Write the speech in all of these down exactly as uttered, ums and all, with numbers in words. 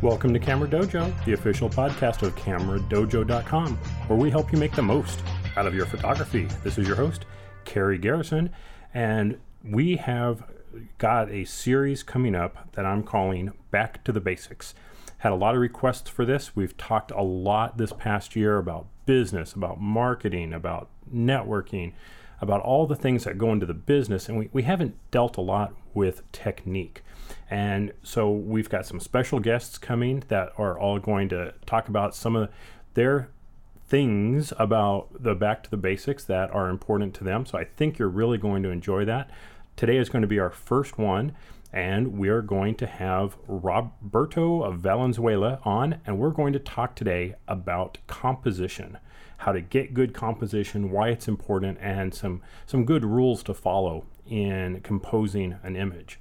Welcome to Camera Dojo, the official podcast of camera dojo dot com, where we help you make the most out of your photography. This is your host, Kerry Garrison, and we have got a series coming up that I'm calling Back to the Basics. Had a lot of requests for this. We've talked a lot this past year about business, about marketing, about networking, about all the things that go into the business, and we, we haven't dealt a lot with technique. And so we've got some special guests coming that are all going to talk about some of their things about the Back to the Basics that are important to them. So I think you're really going to enjoy that. Today is going to be our first one, and we are going to have Roberto Valenzuela on, and we're going to talk today about composition, how to get good composition, why it's important, and some, some good rules to follow in composing an image.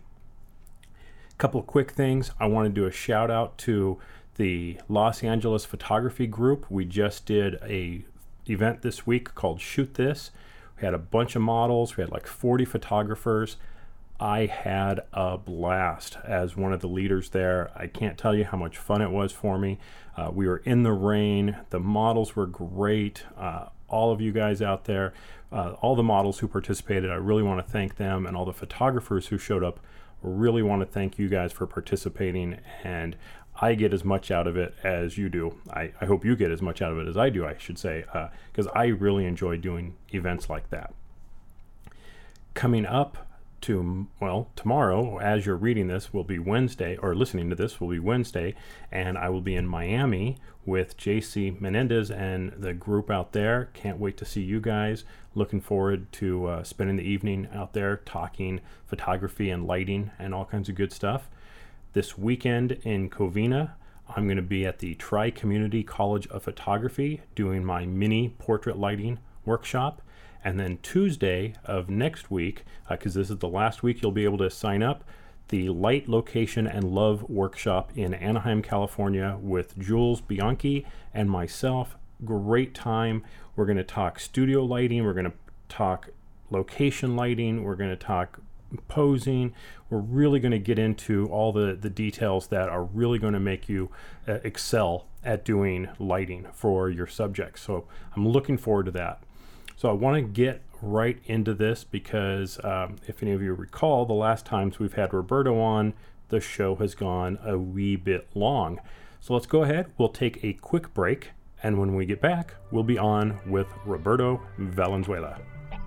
A couple of quick things. I want to do a shout out to the Los Angeles Photography Group. We just did a event this week called Shoot This. We had a bunch of models. We had like forty photographers. I had a blast as one of the leaders there. I can't tell you how much fun it was for me. Uh, we were in the rain. The models were great. Uh, all of you guys out there, uh, all the models who participated, I really want to thank them, and all the photographers who showed up, really want to thank you guys for participating, and I get as much out of it as you do. I, I hope you get as much out of it as I do, I should say, because uh, I really enjoy doing events like that. Coming up to, well, tomorrow, as you're reading this, will be Wednesday, or listening to this will be Wednesday, and I will be in Miami with J C Menendez and the group out there. Can't wait to see you guys. Looking forward to uh, spending the evening out there talking photography and lighting and all kinds of good stuff. This weekend in Covina, I'm going to be at the Tri-Community College of Photography doing my mini portrait lighting workshop. And then Tuesday of next week, because uh, this is the last week you'll be able to sign up, the Light, Location, and Love workshop in Anaheim, California with Jules Bianchi and myself. Great time. We're going to talk studio lighting. We're going to talk location lighting. We're going to talk posing. We're really going to get into all the, the details that are really going to make you uh, excel at doing lighting for your subjects. So I'm looking forward to that. So I want to get right into this because um, if any of you recall, the last times we've had Roberto on, the show has gone a wee bit long. So let's go ahead. We'll take a quick break. And when we get back, we'll be on with Roberto Valenzuela.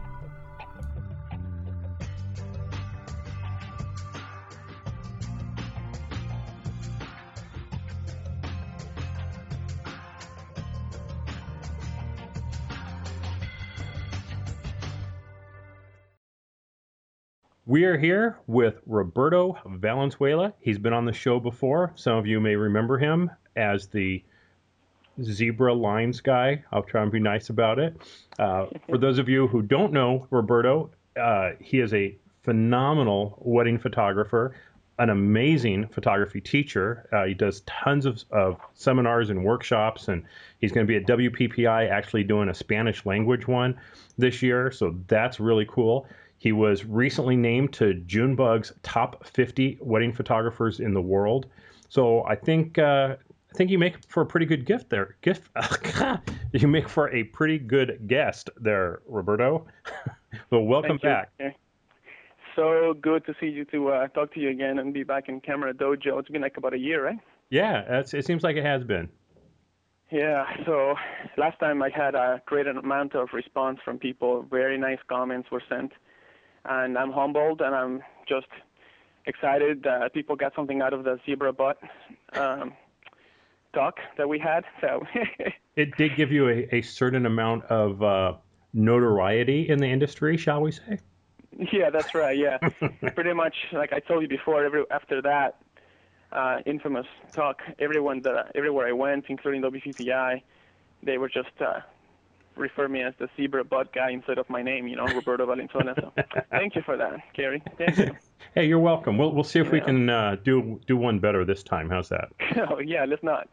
We are here with Roberto Valenzuela. He's been on the show before. Some of you may remember him as the zebra lines guy. I'll try and be nice about it. Uh, for those of you who don't know Roberto, uh, he is a phenomenal wedding photographer, an amazing photography teacher. Uh, he does tons of, of seminars and workshops, and he's going to be at W P P I actually doing a Spanish language one this year, so that's really cool. He was recently named to Junebug's top fifty wedding photographers in the world. So I think uh, I think you make for a pretty good gift there. Gift you make for a pretty good guest there, Roberto. Well, welcome back. So good to see you, to uh, talk to you again and be back in Camera Dojo. It's been like about a year, right? Yeah, it's, it seems like it has been. Yeah, so last time I had a great amount of response from people. Very nice comments were sent. And I'm humbled, and I'm just excited that people got something out of the zebra butt um, talk that we had. So it did give you a, a certain amount of uh, notoriety in the industry, shall we say? Yeah, that's right. Yeah, pretty much like I told you before. Every after that uh, infamous talk, everyone that everywhere I went, including W P P I, they were just. Uh, refer me as the zebra butt guy instead of my name, you know, Roberto Valenzuela. So thank you for that, Kerry. Thank you. Hey, you're welcome. We'll we'll see if yeah. we can uh, do do one better this time. How's that? Oh yeah, let's not.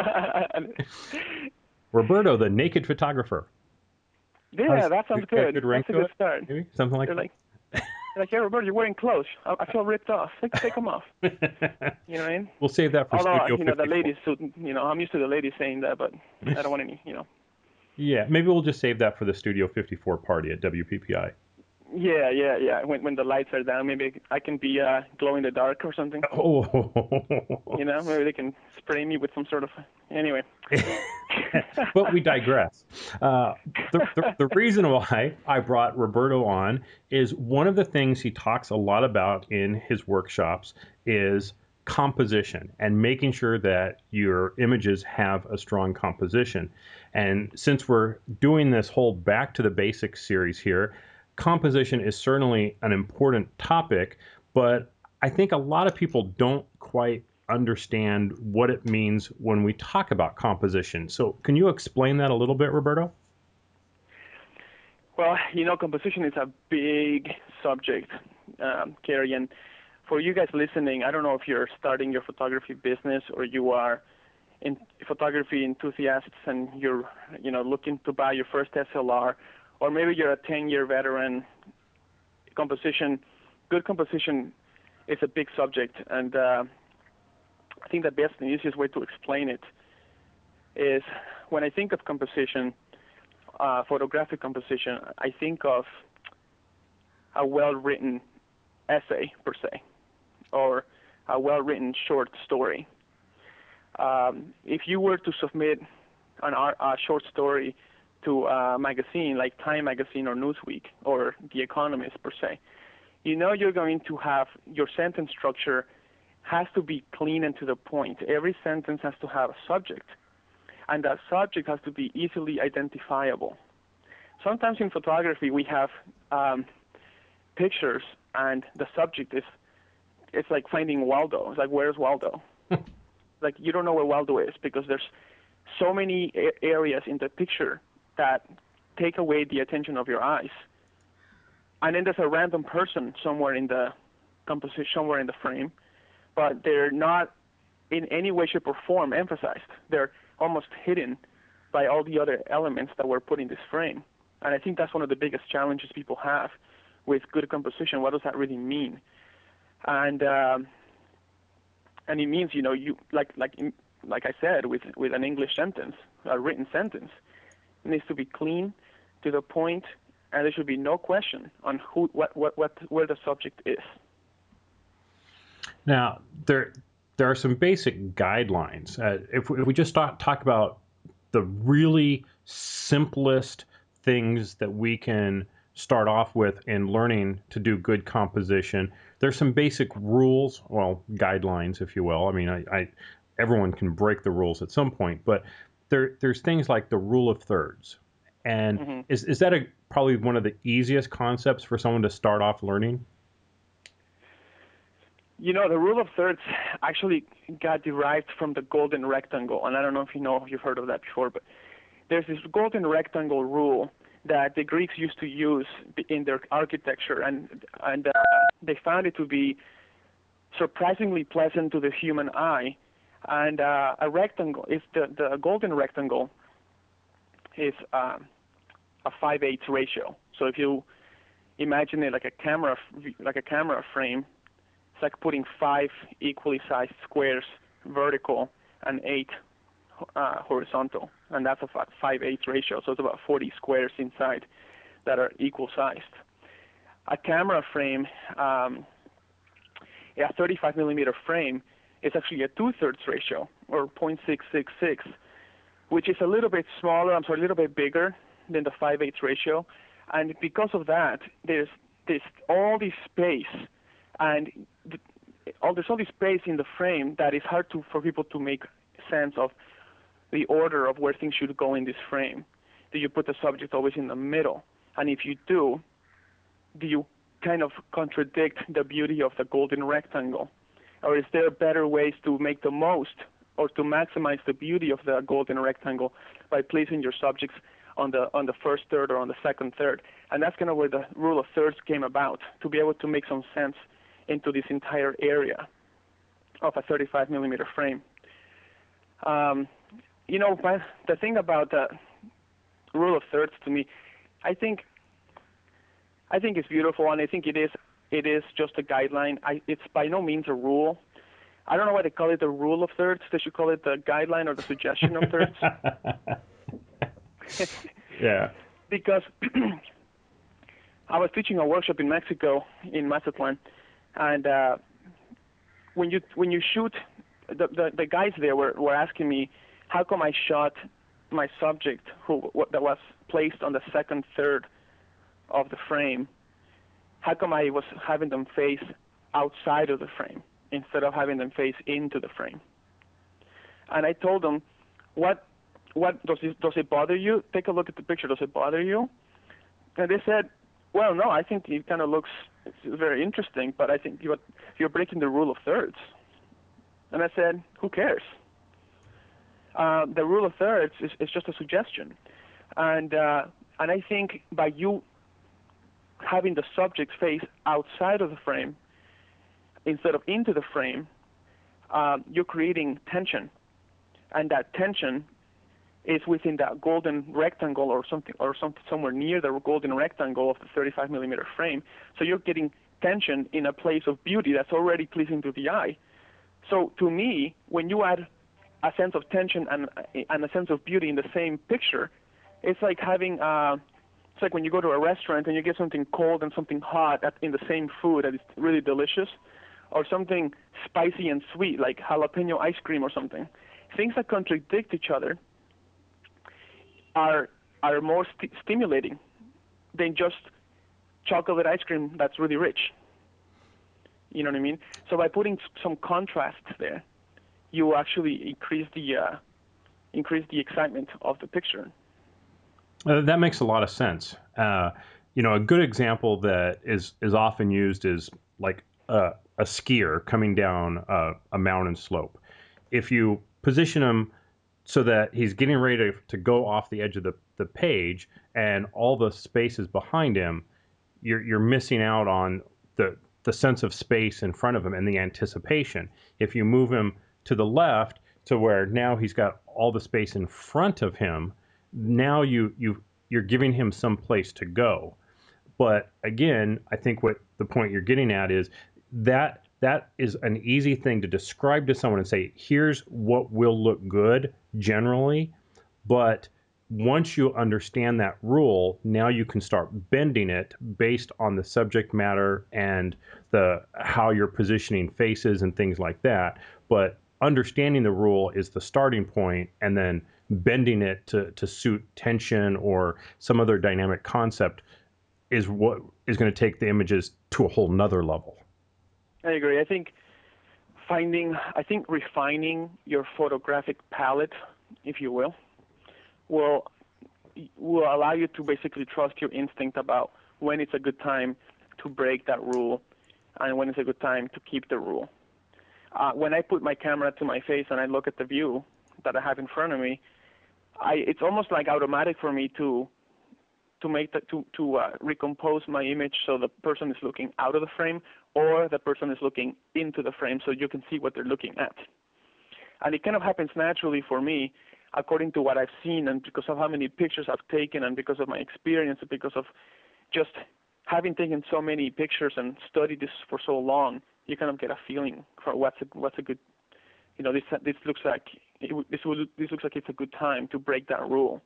Roberto, the naked photographer. Yeah, How's, that sounds good. good That's a good start. Maybe something like They're that. Like, Like, hey, Roberto, you're wearing clothes. I, I feel ripped off. Take, take them off. You know what I mean? We'll save that for Although, Studio you know, the fifty-four. ladies, you know, I'm used to the ladies saying that, but I don't want any, you know. Yeah, maybe we'll just save that for the Studio fifty-four party at W P P I. Yeah, yeah, yeah. When when the lights are down, maybe I can be uh, glow in the dark or something. Oh. You know, maybe they can spray me with some sort of. Anyway. But we digress. Uh, the, the, the reason why I brought Roberto on is one of the things he talks a lot about in his workshops is composition and making sure that your images have a strong composition. And since we're doing this whole Back to the Basics series here, composition is certainly an important topic, but I think a lot of people don't quite understand what it means when we talk about composition. So can you explain that a little bit, Roberto? Well, you know, composition is a big subject, um, Kerry, and for you guys listening, I don't know if you're starting your photography business or you are in photography enthusiasts and you're, you know, looking to buy your first S L R, or maybe you're a ten-year veteran. Composition, good composition is a big subject, and uh, I think the best and easiest way to explain it is when I think of composition, uh, photographic composition, I think of a well-written essay, per se, or a well-written short story. Um, if you were to submit an art, a short story to a magazine like Time Magazine or Newsweek or The Economist, per se, you know you're going to have your sentence structure has to be clean and to the point. Every sentence has to have a subject, and that subject has to be easily identifiable. Sometimes in photography we have um, pictures, and the subject is it's like finding Waldo. It's like, where's Waldo? Like, you don't know where Waldo is because there's so many a- areas in the picture that take away the attention of your eyes. And then there's a random person somewhere in the composition, somewhere in the frame, but they're not in any way, shape, or form emphasized. They're almost hidden by all the other elements that were put in this frame. And I think that's one of the biggest challenges people have with good composition. What does that really mean? And um, and it means, you know, you like like in, like I said, with with an English sentence, a written sentence, it needs to be clean, to the point, and there should be no question on who, what, what, what, where the subject is. Now, there there are some basic guidelines. Uh, if, we, if we just talk, talk about the really simplest things that we can start off with in learning to do good composition, there's some basic rules, well, guidelines, if you will. I mean, I, I everyone can break the rules at some point, but there there's things like the rule of thirds. And mm-hmm. is is that a, probably one of the easiest concepts for someone to start off learning? You know, the rule of thirds actually got derived from the golden rectangle, and I don't know if you know if you've heard of that before, but there's this golden rectangle rule that the Greeks used to use in their architecture, and and uh, they found it to be surprisingly pleasant to the human eye. And uh, a rectangle is the the golden rectangle is uh, a five eighths ratio. So if you imagine it like a camera like a camera frame, it's like putting five equally sized squares vertical and eight uh, horizontal, and that's a five eighths ratio. So it's about forty squares inside that are equal sized. A camera frame, um, a thirty-five millimeter frame, is actually a two thirds ratio, or zero point six six six, which is a little bit smaller. I'm sorry, a little bit bigger than the five eighths ratio, and because of that, there's there's all this space, and the, all there's all this space in the frame that is hard to for people to make sense of the order of where things should go in this frame. Do you put the subject always in the middle? And if you do, do you kind of contradict the beauty of the golden rectangle? Or is there better ways to make the most or to maximize the beauty of the golden rectangle by placing your subjects on the on the first third or on the second third? And that's kind of where the rule of thirds came about, to be able to make some sense into this entire area of a thirty-five millimeter frame. Um, you know, the thing about the rule of thirds to me, I think I think it's beautiful, and I think it is it is just a guideline. I, it's by no means a rule. I don't know why they call it the rule of thirds. They should call it the guideline or the suggestion of thirds. Yeah. Because I was teaching a workshop in Mexico, in Mazatlan, and uh, when you when you shoot, the, the, the guys there were, were asking me, how come I shot my subject who that was placed on the second third of the frame? How come I was having them face outside of the frame instead of having them face into the frame? And I told them, what what does it, does it bother you? Take a look at the picture. Does it bother you? And they said, well, no, I think it kind of looks it's very interesting, but I think you're, you're breaking the rule of thirds. And I said, who cares? Uh, the rule of thirds is, is just a suggestion. And uh, and I think by you having the subject face outside of the frame instead of into the frame, uh, you're creating tension. And that tension is within that golden rectangle or something, or some, somewhere near the golden rectangle of the thirty-five millimeter frame. So you're getting tension in a place of beauty that's already pleasing to the eye. So to me, when you add a sense of tension and, and a sense of beauty in the same picture, it's like having, uh, it's like when you go to a restaurant and you get something cold and something hot at, in the same food that is really delicious, or something spicy and sweet like jalapeno ice cream or something. Things that contradict each other are are more st- stimulating than just chocolate ice cream that's really rich. You know what I mean? So by putting some contrast there, you actually increase the uh, increase the excitement of the picture. Uh, that makes a lot of sense. Uh, you know, a good example that is is often used is like a, a skier coming down a, a mountain slope. If you position him so that he's getting ready to, to go off the edge of the, the page and all the space is behind him, you're you're missing out on the the sense of space in front of him and the anticipation. If you move him to the left to where now he's got all the space in front of him, now you you you're giving him some place to go. But again, I think what the point you're getting at is that that is an easy thing to describe to someone and say, here's what will look good generally. But once you understand that rule, now you can start bending it based on the subject matter and the how you're positioning faces and things like that. But understanding the rule is the starting point, and then bending it to, to suit tension or some other dynamic concept is what is going to take the images to a whole nother level. I agree. I think finding, I think refining your photographic palette, if you will, will will allow you to basically trust your instinct about when it's a good time to break that rule and when it's a good time to keep the rule. Uh, when I put my camera to my face and I look at the view that I have in front of me, I, it's almost like automatic for me to to make the, to to uh, recompose my image so the person is looking out of the frame or the person is looking into the frame so you can see what they're looking at. And it kind of happens naturally for me according to what I've seen and because of how many pictures I've taken and because of my experience and because of just having taken so many pictures and studied this for so long, you kind of get a feeling for what's a, what's a good, you know, this this looks like it, this will this looks like it's a good time to break that rule.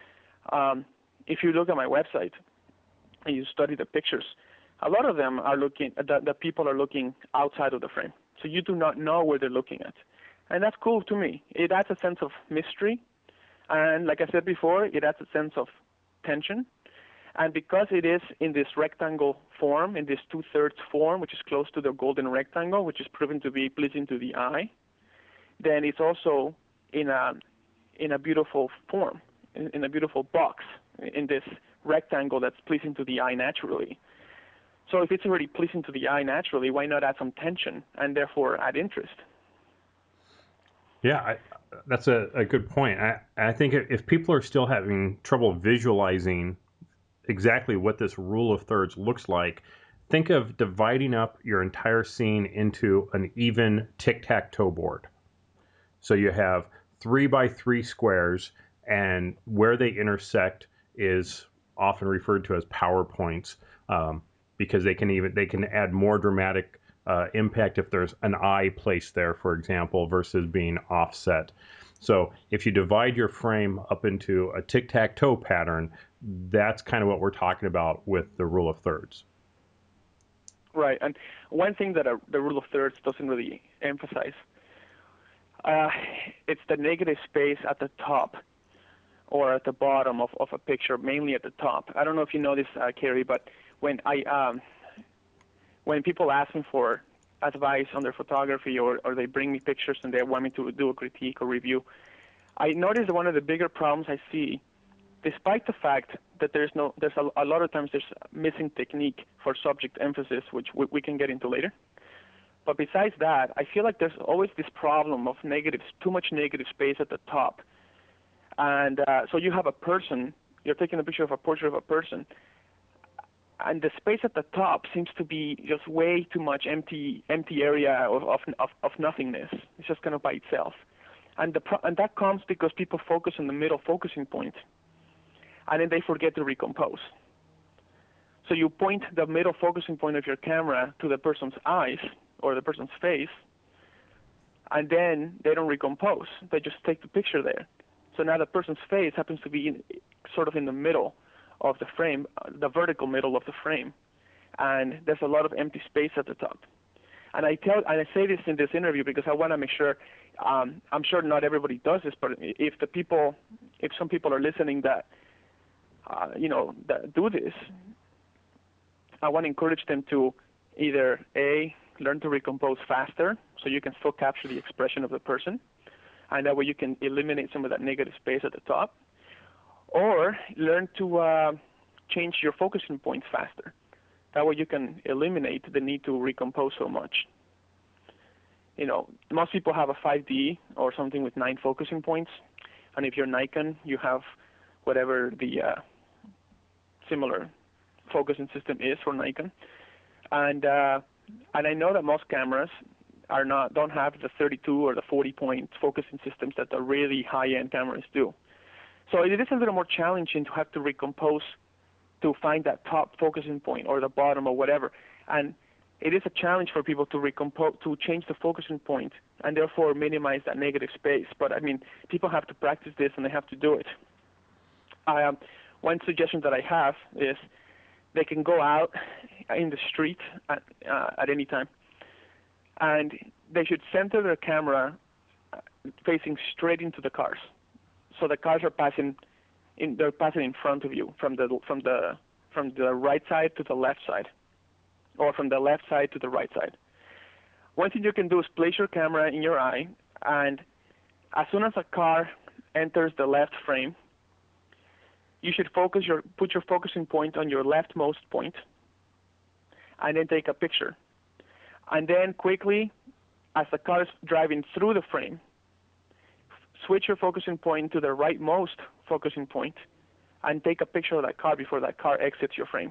Um, if you look at my website and you study the pictures, a lot of them are looking, the, the people are looking outside of the frame. So you do not know where they're looking at. And that's cool to me. It adds a sense of mystery. And like I said before, it adds a sense of tension. And because it is in this rectangle form, in this two-thirds form, which is close to the golden rectangle, which is proven to be pleasing to the eye, then it's also in a in a beautiful form, in, in a beautiful box, in this rectangle that's pleasing to the eye naturally. So if it's already pleasing to the eye naturally, why not add some tension and therefore add interest? Yeah, I, that's a, a good point. I, I think if people are still having trouble visualizing exactly what this rule of thirds looks like, think of dividing up your entire scene into an even tic-tac-toe board. So you have three by three squares, and where they intersect is often referred to as power points. Um, because they can even they can add more dramatic uh, impact if there's an eye placed there, for example, versus being offset. So if you divide your frame up into a tic-tac-toe pattern, that's kind of what we're talking about with the rule of thirds. Right, and one thing that a, the rule of thirds doesn't really emphasize, uh, it's the negative space at the top or at the bottom of, of a picture, mainly at the top. I don't know if you know this, uh, Carrie, but when I um, when people ask me for advice on their photography, or, or they bring me pictures and they want me to do a critique or review, I notice that one of the bigger problems I see, despite the fact that there's no, there's a, a lot of times there's missing technique for subject emphasis, which we, we can get into later. But besides that, I feel like there's always this problem of negative, too much negative space at the top. And uh, so you have a person, you're taking a picture of a portrait of a person, and the space at the top seems to be just way too much empty, empty area of, of, of, of nothingness. It's just kind of by itself. And, the pro- and that comes because people focus on the middle focusing point, and then they forget to recompose. So you point the middle focusing point of your camera to the person's eyes or the person's face, and then they don't recompose. They just take the picture there. So now the person's face happens to be in, sort of in the middle of the frame, the vertical middle of the frame, and there's a lot of empty space at the top. And I tell, and I say this in this interview because I want to make sure. Um, I'm sure not everybody does this, but if the people, if some people are listening that, uh, you know, that do this, I want to encourage them to either A, learn to recompose faster, so you can still capture the expression of the person, and that way you can eliminate some of that negative space at the top, or learn to uh, change your focusing points faster. That way you can eliminate the need to recompose so much. You know, most people have a five D or something with nine focusing points, and if you're Nikon, you have whatever the uh, similar focusing system is for Nikon. And uh, and I know that most cameras are not don't have the thirty-two or the forty point focusing systems that the really high-end cameras do. So it is a little more challenging to have to recompose to find that top focusing point or the bottom or whatever. And it is a challenge for people to recompose, to change the focusing point and therefore minimize that negative space. But I mean, people have to practice this and they have to do it. Um, one suggestion that I have is they can go out in the street at, uh, at any time, and they should center their camera facing straight into the cars. So the cars are passing in, they're passing in front of you from the from the from the right side to the left side, or from the left side to the right side. One thing you can do is place your camera in your eye, and as soon as a car enters the left frame, you should focus your put your focusing point on your leftmost point, and then take a picture. And then quickly, as the car is driving through the frame, switch your focusing point to the rightmost focusing point and take a picture of that car before that car exits your frame.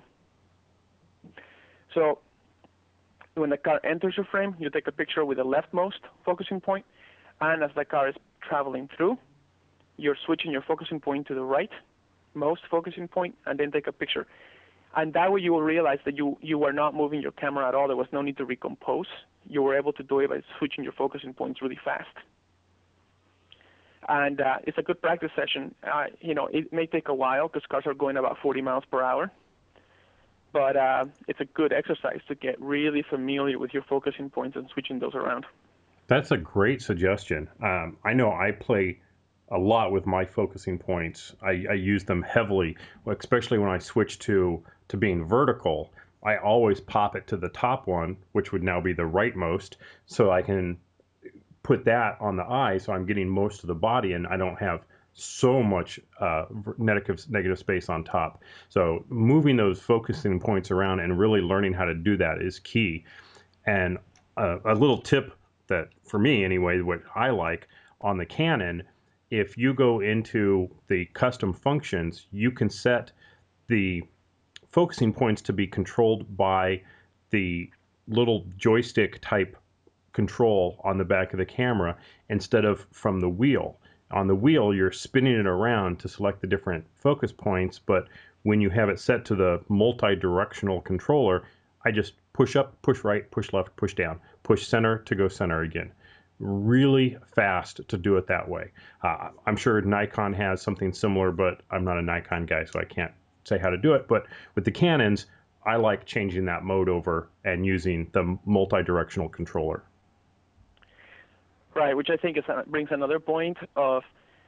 So when the car enters your frame, you take a picture with the leftmost focusing point, and as the car is traveling through, you're switching your focusing point to the rightmost focusing point and then take a picture. And that way you will realize that you, you were not moving your camera at all. There was no need to recompose. You were able to do it by switching your focusing points really fast. And uh, it's a good practice session. Uh, you know, it may take a while because cars are going about forty miles per hour. But uh, it's a good exercise to get really familiar with your focusing points and switching those around. That's a great suggestion. Um, I know I play a lot with my focusing points. I, I use them heavily, especially when I switch to, to being vertical. I always pop it to the top one, which would now be the rightmost, so I can put that on the eye, so I'm getting most of the body, and I don't have so much uh, negative negative space on top. So moving those focusing points around and really learning how to do that is key. And uh, a little tip that, for me anyway, what I like on the Canon, if you go into the custom functions, you can set the focusing points to be controlled by the little joystick type control on the back of the camera instead of from the wheel. On the wheel, you're spinning it around to select the different focus points, but when you have it set to the multi-directional controller, I just push up, push right, push left, push down, push center to go center again. Really fast to do it that way. Uh, I'm sure Nikon has something similar, but I'm not a Nikon guy, so I can't say how to do it. But with the Canons, I like changing that mode over and using the multi-directional controller. Right, which I think is, brings another point of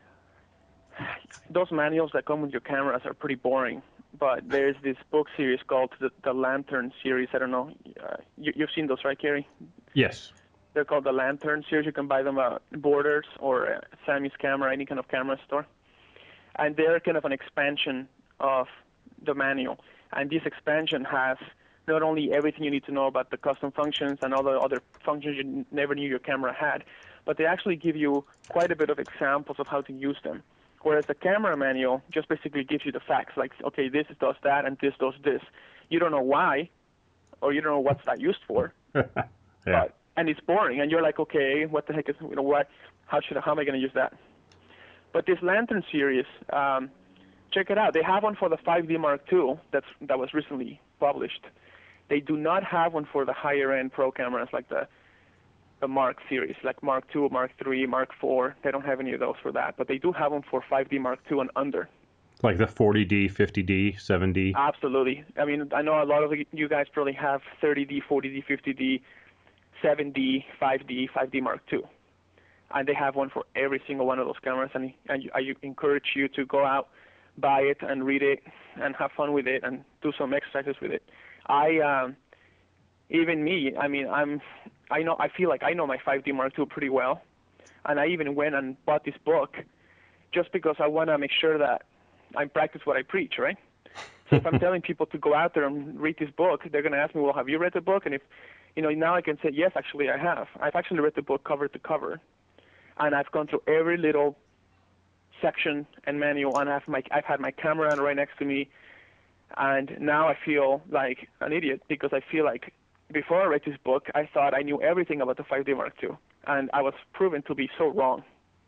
those manuals that come with your cameras are pretty boring. But there's this book series called the, the Lantern series. I don't know. Uh, you, you've seen those, right, Kerry? Yes. They're called the Lantern series. You can buy them at Borders or uh, Sammy's Camera, any kind of camera store. And they're kind of an expansion of the manual. And this expansion has not only everything you need to know about the custom functions and all the other functions you never knew your camera had, but they actually give you quite a bit of examples of how to use them. Whereas the camera manual just basically gives you the facts, like, okay, this does that and this does this. You don't know why, or you don't know what's that used for. yeah. But, and it's boring, and you're like, okay, what the heck is, you know, what? How should, how am I going to use that? But this Lantern series, um, check it out. They have one for the five D Mark two that's that was recently published. They do not have one for the higher end pro cameras like the the Mark series, like Mark two, Mark three, Mark four. They don't have any of those for that, but they do have them for five D Mark two and under. Like the forty D, fifty D, seven D? Absolutely. I mean, I know a lot of you guys probably have thirty D, forty D, fifty D, seven D, five D, five D Mark two. And they have one for every single one of those cameras, and I, I encourage you to go out, buy it, and read it, and have fun with it, and do some exercises with it. I, um, even me, I mean, I'm, I know, I feel like I know my five D Mark two pretty well, and I even went and bought this book just because I want to make sure that I practice what I preach, right? So if I'm telling people to go out there and read this book, they're going to ask me, well, have you read the book? And if, you know, now I can say, yes, actually I have. I've actually read the book cover to cover, and I've gone through every little section and manual, and I've, my, I've had my camera right next to me, and now I feel like an idiot because I feel like before I read this book, I thought I knew everything about the five D Mark two, and I was proven to be so wrong.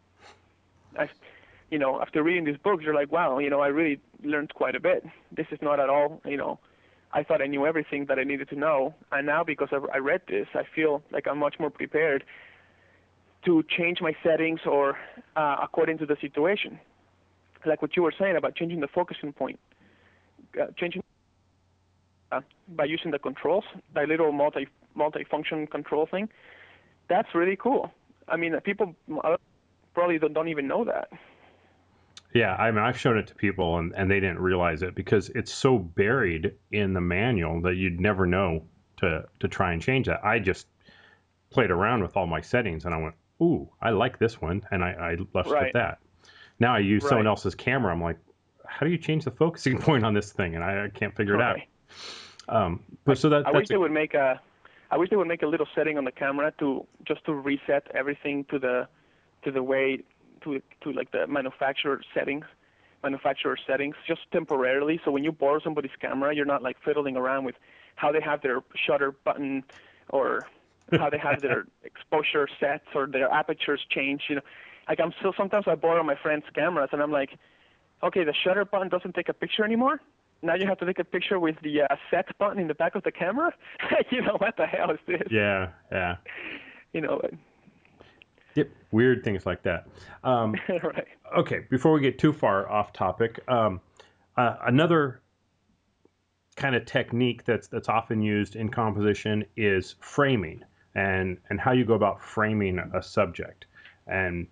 I, you know, after reading these books, you're like, wow, you know, I really learned quite a bit. This is not at all, you know, I thought I knew everything that I needed to know, and now because I read this, I feel like I'm much more prepared to change my settings or uh, according to the situation. Like what you were saying about changing the focusing point, uh, changing uh, by using the controls, that little multi multi-function control thing. That's really cool. I mean, people probably don't, don't even know that. Yeah, I mean, I've shown it to people, and, and they didn't realize it because it's so buried in the manual that you'd never know to, to try and change that. I just played around with all my settings, and I went, ooh, I like this one, and I, I left right. it at that. Now I use right. someone else's camera. I'm like, how do you change the focusing point on this thing? And I, I can't figure right. it out. Um, but so that I that's wish a, they would make a, I wish they would make a little setting on the camera to just to reset everything to the, to the way, to to like the manufacturer settings, manufacturer settings, just temporarily. So when you borrow somebody's camera, you're not like fiddling around with how they have their shutter button or how they have their exposure sets or their apertures changed. You know, like I'm still sometimes I borrow my friends' cameras and I'm like, okay, the shutter button doesn't take a picture anymore. Now you have to take a picture with the uh, set button in the back of the camera. You know, what the hell is this? Yeah, yeah. You know. Yep, weird things like that. Um, right. Okay, before we get too far off topic, um, uh, another kind of technique that's that's often used in composition is framing, and and how you go about framing a subject. And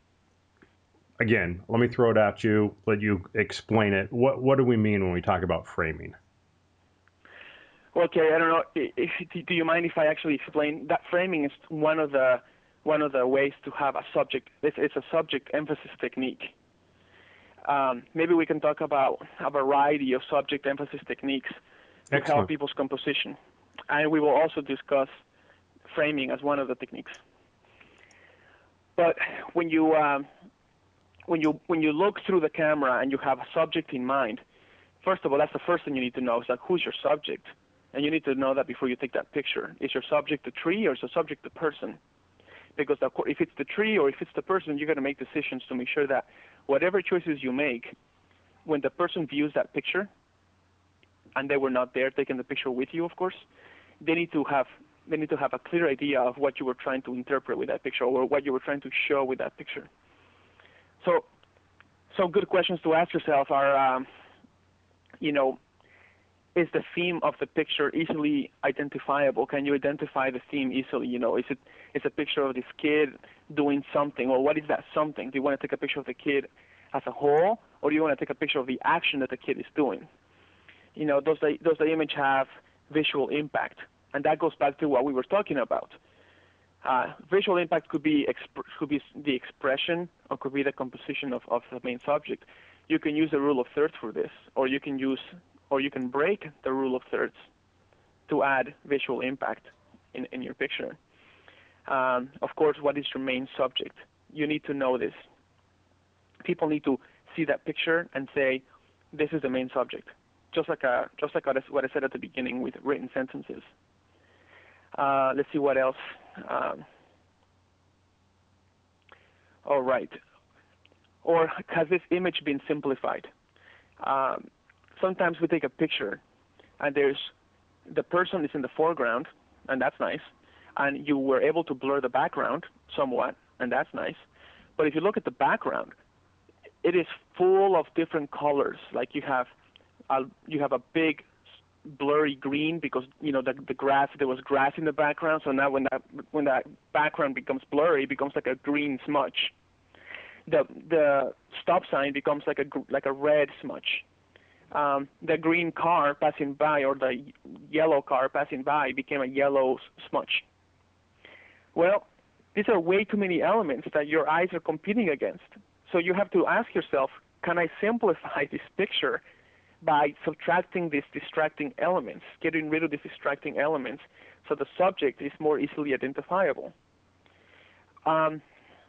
again, let me throw it at you, let you explain it. What what do we mean when we talk about framing? Well, Kerry, I don't know. If, do you mind if I actually explain that framing is one of the one of the ways to have a subject. It's, it's a subject emphasis technique. Um, maybe we can talk about a variety of subject emphasis techniques to Excellent. help people's composition, and we will also discuss framing as one of the techniques. But when you um, when you when you look through the camera and you have a subject in mind, first of all, that's the first thing you need to know. Is like, who's your subject? And you need to know that before you take that picture. Is your subject the tree or is your subject the person? Because if it's the tree or if it's the person, you're going to make decisions to make sure that whatever choices you make, when the person views that picture, and they were not there taking the picture with you, of course, they need to have they need to have a clear idea of what you were trying to interpret with that picture or what you were trying to show with that picture. So, so good questions to ask yourself are, um, you know, is the theme of the picture easily identifiable? Can you identify the theme easily? You know, is it is a picture of this kid doing something, or what is that something? Do you want to take a picture of the kid as a whole, or do you want to take a picture of the action that the kid is doing? You know, does the does the image have visual impact? And that goes back to what we were talking about. Uh, visual impact could be exp- could be the expression, or could be the composition of, of the main subject. You can use the rule of thirds for this, or you can use, or you can break the rule of thirds to add visual impact in, in your picture. Um, of course, what is your main subject? You need to know this. People need to see that picture and say, "This is the main subject." Just like a, just like what I said at the beginning with written sentences. Uh, let's see what else. Um, all right. Or has this image been simplified? Um, sometimes we take a picture, and there's the person is in the foreground, and that's nice, and you were able to blur the background somewhat, and that's nice. But if you look at the background, it is full of different colors. Like you have, a, you have a big blurry green because you know the the grass there was grass in the background. So now when that when that background becomes blurry, it becomes like a green smudge. The the stop sign becomes like a like a red smudge. Um, the green car passing by or the yellow car passing by became a yellow smudge. Well, these are way too many elements that your eyes are competing against. So you have to ask yourself, can I simplify this picture by subtracting these distracting elements, getting rid of these distracting elements so the subject is more easily identifiable? Um,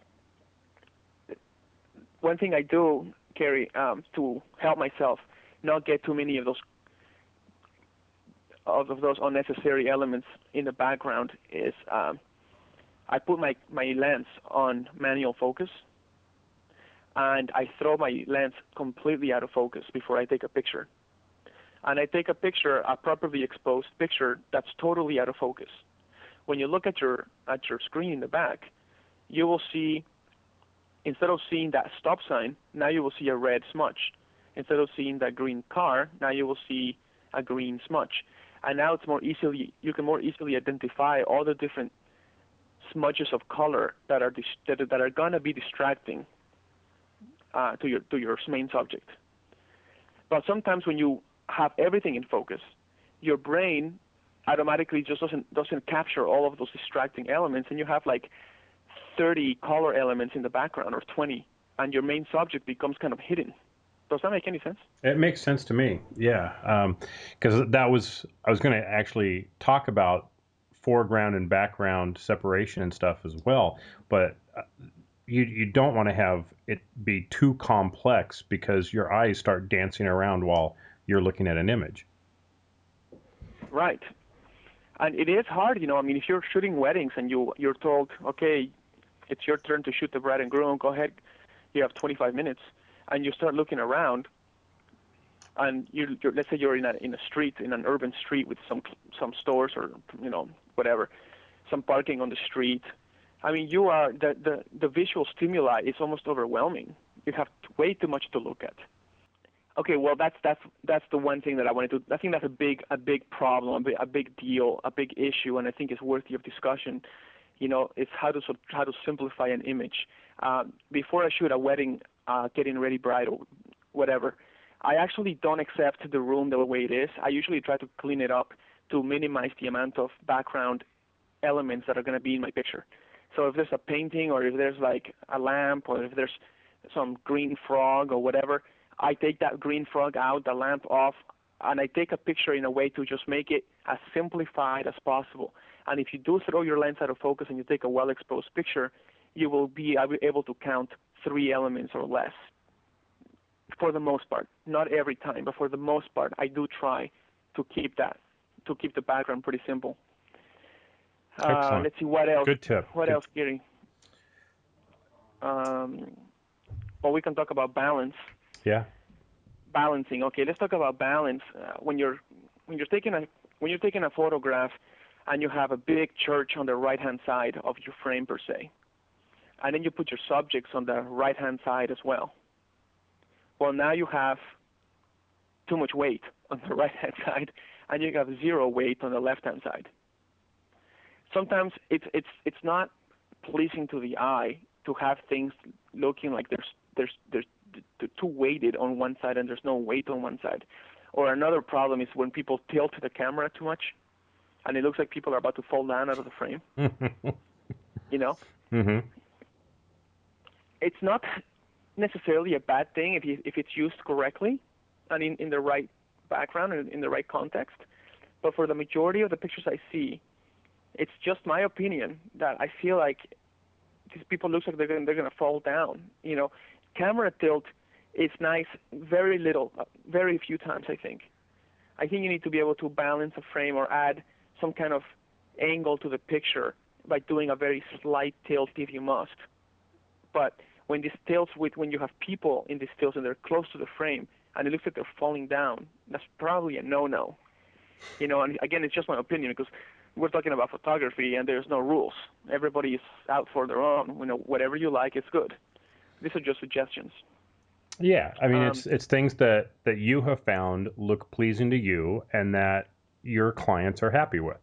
one thing I do, Carrie, um, to help myself not get too many of those of those unnecessary elements in the background is um, I put my, my lens on manual focus, and I throw my lens completely out of focus before I take a picture. And I take a picture, a properly exposed picture that's totally out of focus. When you look at your at your screen in the back, you will see, instead of seeing that stop sign, now you will see a red smudge. Instead of seeing that green car, now you will see a green smudge. And now it's more easily, you can more easily identify all the different smudges of color that are dis- that, that are gonna be distracting uh, to your to your main subject. But sometimes when you have everything in focus, your brain automatically just doesn't doesn't capture all of those distracting elements, and you have like thirty color elements in the background or twenty, and your main subject becomes kind of hidden. Does that make any sense? It makes sense to me. Yeah, because um, that was I was going to actually talk about foreground and background separation and stuff as well, but uh, you you don't want to have it be too complex because your eyes start dancing around while you're looking at an image. Right. And it is hard, you know, I mean, if you're shooting weddings and you, you're told, okay, it's your turn to shoot the bride and groom, go ahead, you have twenty-five minutes, and you start looking around, and you, you're, let's say you're in a, in a street, in an urban street with some some stores or, you know, whatever, some parking on the street. I mean, you are, the, the, the visual stimuli is almost overwhelming. You have way too much to look at. Okay, well, that's that's that's the one thing that I wanted to. I think that's a big a big problem, a big, a big deal, a big issue, and I think it's worthy of discussion. You know, it's how to how to simplify an image. Uh, before I shoot a wedding, uh, getting ready bride or whatever, I actually don't accept the room the way it is. I usually try to clean it up to minimize the amount of background elements that are going to be in my picture. So if there's a painting or if there's like a lamp or if there's some green frog or whatever, I take that green frog out, the lamp off, and I take a picture in a way to just make it as simplified as possible. And if you do throw your lens out of focus and you take a well-exposed picture, you will be able to count three elements or less for the most part. Not every time, but for the most part, I do try to keep that, to keep the background pretty simple. Uh, let's see, what else? Good tip. What Good. else, Gary? Um, well, we can talk about balance. Yeah. balancing. Okay, let's talk about balance. Uh, when you're when you're taking a when you're taking a photograph, and you have a big church on the right-hand side of your frame per se, and then you put your subjects on the right-hand side as well. Well, now you have too much weight on the right-hand side, and you have zero weight on the left-hand side. Sometimes it's it's it's not pleasing to the eye to have things looking like there's there's there's too weighted on one side and there's no weight on one side. Or another problem is when people tilt the camera too much, and it looks like people are about to fall down out of the frame. You know, mm-hmm. It's not necessarily a bad thing if you, if it's used correctly and in, in the right background and in the right context. But for the majority of the pictures I see, it's just my opinion that I feel like these people look like they're going they're going to fall down. You know, camera tilt is nice very little, very few times, I think. I think you need to be able to balance a frame or add some kind of angle to the picture by doing a very slight tilt if you must. But when this tilts with when you have people in these tilts and they're close to the frame and it looks like they're falling down, that's probably a no-no. You know, and again, it's just my opinion because we're talking about photography and there's no rules. Everybody is out for their own. You know, whatever you like is good. These are just suggestions. Yeah, I mean, Um, it's it's things that, that you have found look pleasing to you and that your clients are happy with.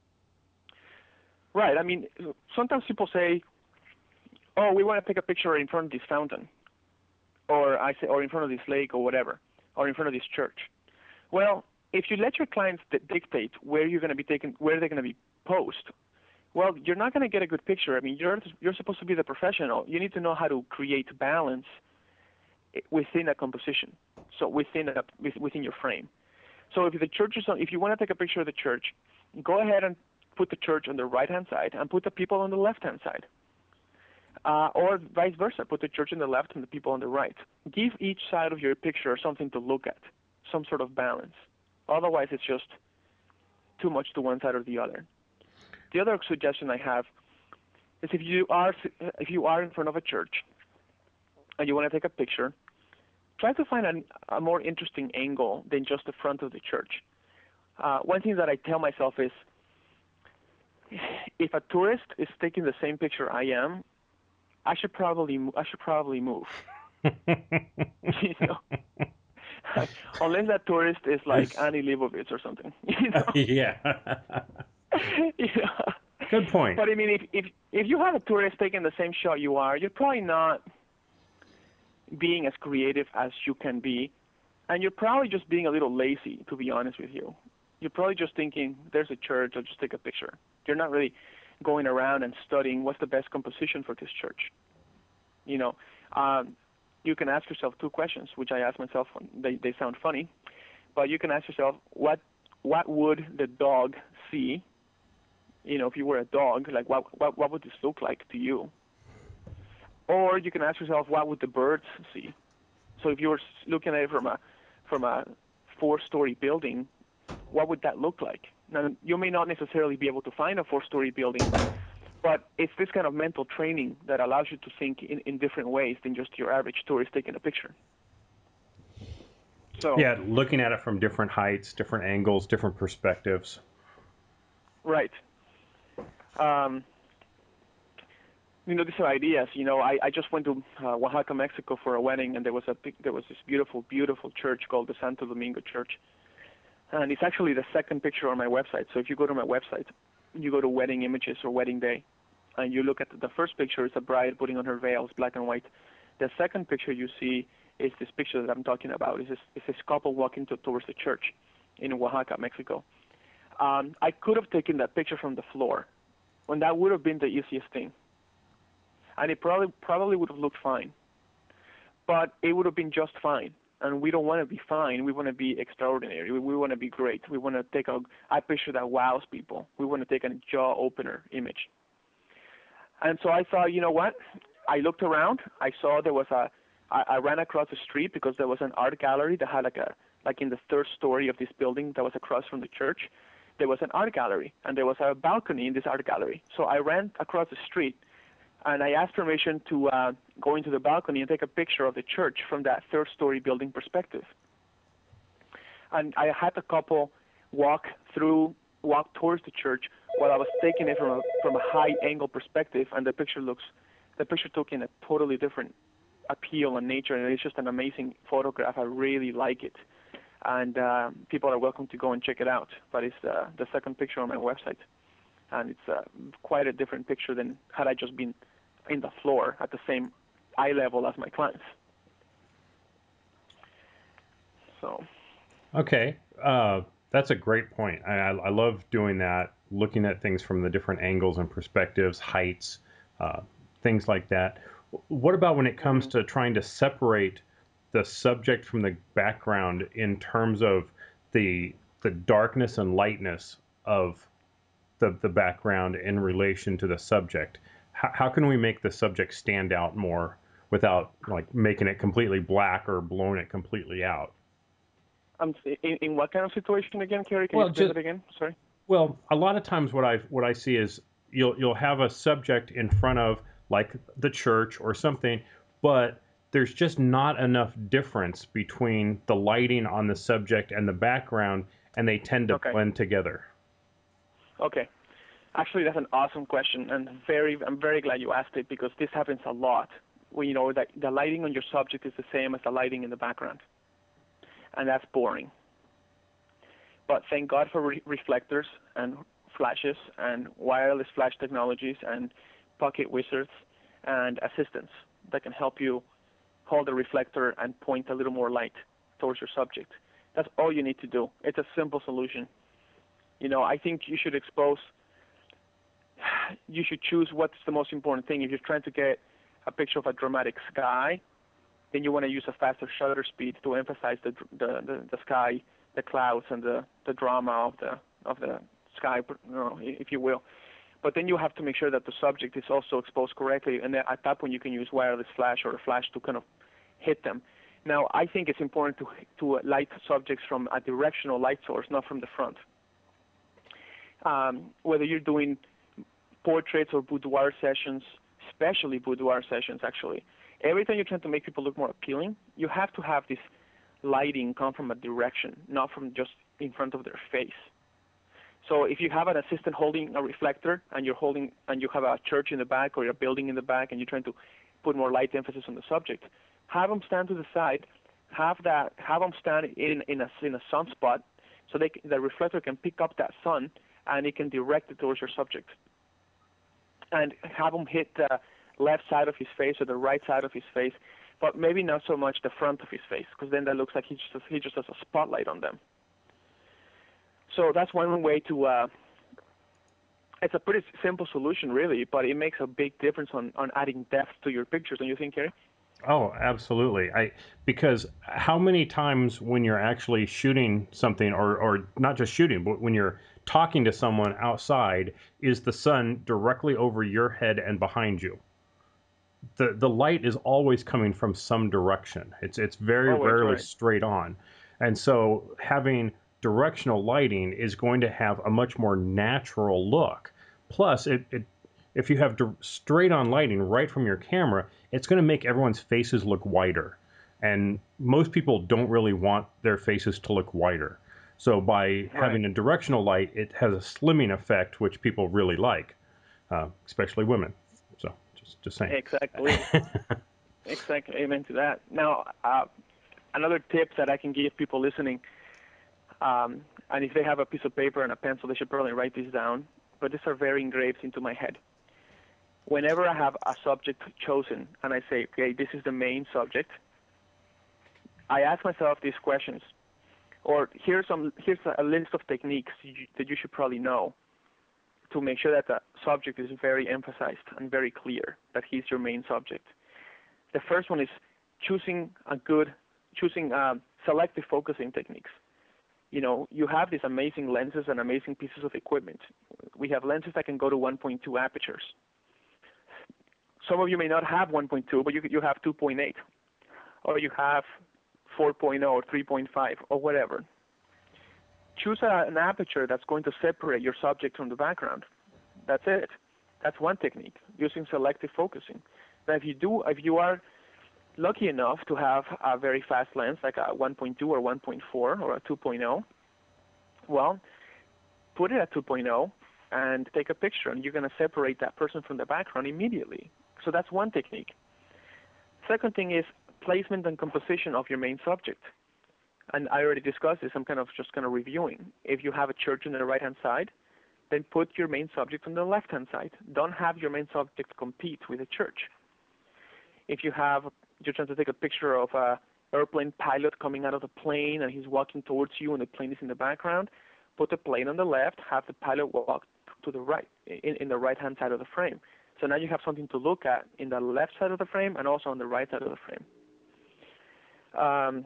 Right. I mean, sometimes people say, "Oh, we want to take a picture in front of this fountain," or I say, or in front of this lake, or whatever, or in front of this church. Well, if you let your clients d- dictate where you're going to be taken, where they're going to be posed, well, you're not going to get a good picture. I mean, you're you're supposed to be the professional. You need to know how to create balance within a composition, so within a, within your frame. So if the church is on, if you want to take a picture of the church, go ahead and put the church on the right-hand side and put the people on the left-hand side. Uh, or vice versa, put the church on the left and the people on the right. Give each side of your picture something to look at, some sort of balance. Otherwise, it's just too much to one side or the other. The other suggestion I have is if you are if you are in front of a church and you want to take a picture, try to find an, a more interesting angle than just the front of the church. Uh, one thing that I tell myself is, if a tourist is taking the same picture I am, I should probably I should probably move. You know, unless that tourist is like Annie Leibovitz or something. You know? Yeah. You know? Good point. But I mean, if if if you have a tourist taking the same shot you are, you're probably not being as creative as you can be, and you're probably just being a little lazy, to be honest with you. You're probably just thinking, there's a church, I'll just take a picture. You're not really going around and studying what's the best composition for this church. You know, um, you can ask yourself two questions, which I ask myself. They they sound funny, but you can ask yourself, what what would the dog see? You know, if you were a dog, like what what what would this look like to you? Or you can ask yourself, what would the birds see? So if you were looking at it from a from a four-story building, what would that look like? Now, you may not necessarily be able to find a four-story building, but it's this kind of mental training that allows you to think in, in different ways than just your average tourist taking a picture. So yeah, looking at it from different heights, different angles, different perspectives. Right. Um, you know, these are ideas. You know, I, I just went to uh, Oaxaca, Mexico for a wedding, and there was a there was this beautiful, beautiful church called the Santo Domingo Church. And it's actually the second picture on my website. So if you go to my website, you go to wedding images or wedding day, and you look at the, the first picture is a bride putting on her veils, black and white. The second picture you see is this picture that I'm talking about. It's this, it's this couple walking to, towards the church in Oaxaca, Mexico. Um, I could have taken that picture from the floor, and that would have been the easiest thing. And it probably probably would have looked fine. But it would have been just fine. And we don't want to be fine. We want to be extraordinary. We, we want to be great. We want to take a, a picture that wows people. We want to take a jaw-opener image. And so I thought, you know what? I looked around. I saw there was a, I, I ran across the street because there was an art gallery that had like a, like in the third story of this building that was across from the church, there was an art gallery. And there was a balcony in this art gallery. So I ran across the street, and I asked permission to uh, go into the balcony and take a picture of the church from that third-story building perspective. And I had a couple walk through, walk towards the church while I was taking it from a, from a high angle perspective, and the picture looks, the picture took in a totally different appeal and nature, and it's just an amazing photograph. I really like it. And uh, people are welcome to go and check it out. But it's uh, the second picture on my website. And it's uh, quite a different picture than had I just been in the floor at the same eye level as my clients. So. Okay, uh, that's a great point. I, I, I love doing that, looking at things from the different angles and perspectives, heights, uh, things like that. What about when it comes mm-hmm. to trying to separate the subject from the background in terms of the the darkness and lightness of the, the background in relation to the subject? How, how can we make the subject stand out more without like making it completely black or blowing it completely out? Um, in, in what kind of situation again, Kerry? Can well, you explain just, it again? Sorry. Well, a lot of times what I what I see is you'll you'll have a subject in front of like the church or something, but there's just not enough difference between the lighting on the subject and the background, and they tend to okay. blend together. Okay. Actually, that's an awesome question, and very I'm very glad you asked it, because this happens a lot. When you know that the lighting on your subject is the same as the lighting in the background, and that's boring. But thank God for re- reflectors and flashes and wireless flash technologies and pocket wizards and assistants that can help you hold the reflector and point a little more light towards your subject. That's all you need to do. It's a simple solution. You know, I think you should expose, you should choose what's the most important thing. If you're trying to get a picture of a dramatic sky, then you want to use a faster shutter speed to emphasize the the, the, the sky, the clouds, and the, the drama of the of the sky, you know, if you will. But then you have to make sure that the subject is also exposed correctly, and at that point you can use wireless flash or a flash to kind of hit them. Now, I think it's important to to light subjects from a directional light source, not from the front. Um, whether you're doing portraits or boudoir sessions, especially boudoir sessions, actually, every time you're trying to make people look more appealing, you have to have this lighting come from a direction, not from just in front of their face. So if you have an assistant holding a reflector and you're holding and you have a church in the back or a building in the back and you're trying to put more light emphasis on the subject, have them stand to the side, have that, have them stand in in a in a sunspot, so they the reflector can pick up that sun and it can direct it towards your subject. And have them hit the left side of his face or the right side of his face, but maybe not so much the front of his face, because then that looks like he just he just has a spotlight on them. So that's one way to. Uh, it's a pretty simple solution, really, but it makes a big difference on, on adding depth to your pictures. Don't you think, Kerry? Oh, absolutely. I because how many times when you're actually shooting something, or or not just shooting, but when you're talking to someone outside, is the sun directly over your head and behind you? The the light is always coming from some direction. It's it's very always, rarely right. straight on, and so having directional lighting is going to have a much more natural look. Plus, it, it if you have straight on lighting right from your camera, it's going to make everyone's faces look whiter. And most people don't really want their faces to look whiter. So by right. having a directional light, it has a slimming effect, which people really like, uh, especially women. So just, just saying. Exactly. Exactly. Amen to that. Now, uh, another tip that I can give people listening, um, and if they have a piece of paper and a pencil, they should probably write this down, but these are very engraved into my head. Whenever I have a subject chosen and I say, okay, this is the main subject, I ask myself these questions. Or here's some here's a list of techniques that you should probably know to make sure that the subject is very emphasized and very clear that he's your main subject. The first one is choosing a good, choosing um, selective focusing techniques. You know, you have these amazing lenses and amazing pieces of equipment. We have lenses that can go to one point two apertures. Some of you may not have one point two, but you you have two point eight, or you have four point oh or three point five or whatever. Choose a, an aperture that's going to separate your subject from the background. That's it. That's one technique, using selective focusing. Now, if you do, if you are lucky enough to have a very fast lens, like a one point two or one point four or a two point oh, well, put it at two point oh and take a picture, and you're going to separate that person from the background immediately. So that's one technique. Second thing is placement and composition of your main subject. And I already discussed this. I'm kind of just kind of reviewing. If you have a church on the right-hand side, then put your main subject on the left-hand side. Don't have your main subject compete with the church. If you have, you're trying to take a picture of a airplane pilot coming out of the plane and he's walking towards you and the plane is in the background, put the plane on the left, have the pilot walk to the right, in, in the right-hand side of the frame. So now you have something to look at in the left side of the frame and also on the right side of the frame. Um,